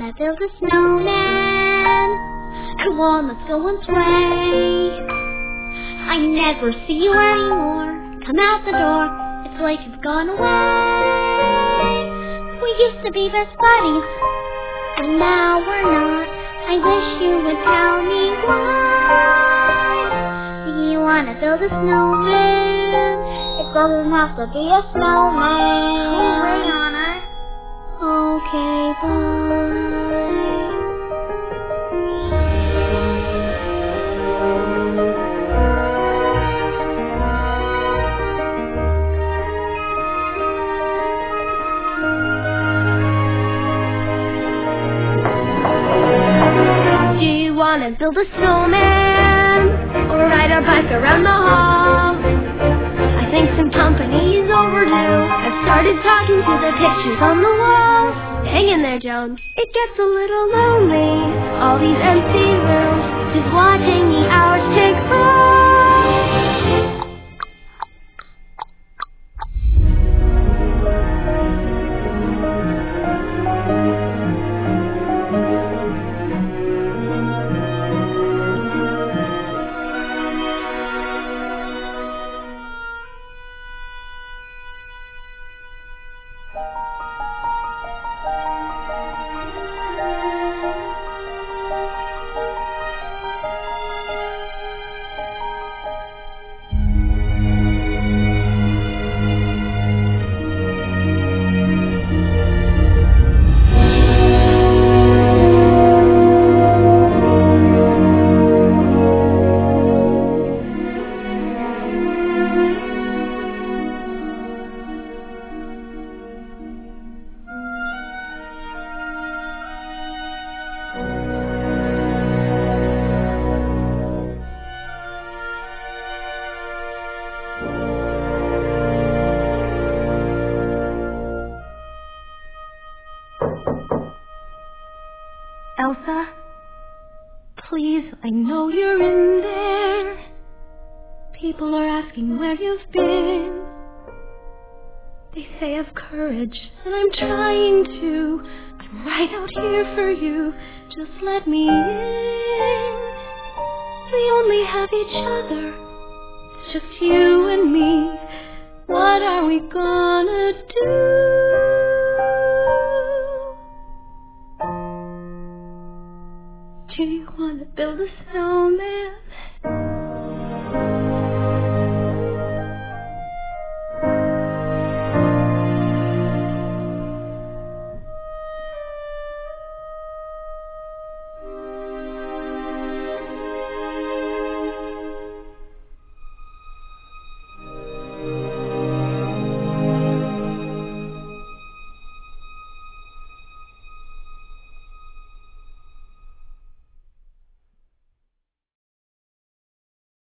wanna build a snowman? Come on, let's go and play. I never see you anymore. Come out the door, it's like you've gone away. We used to be best buddies, and now we're not. I wish you would tell me why. You wanna build a snowman? It doesn't have to be a snowman. Alright, Anna. Okay, bye. Do you wanna build a snowman or ride a bike around the hall? I think some company is overdue. I've started talking to the pictures on the wall. Hang in there, Joan. It gets a little lonely, all these empty rooms, just watching the hours tick by. Elsa, please, I know you're in there. People are asking where you've been. They say have courage, and I'm trying to. I'm right out here for you. Just let me in. We only have each other. It's just you and me. What are we gonna do? Do you want to build a snowman?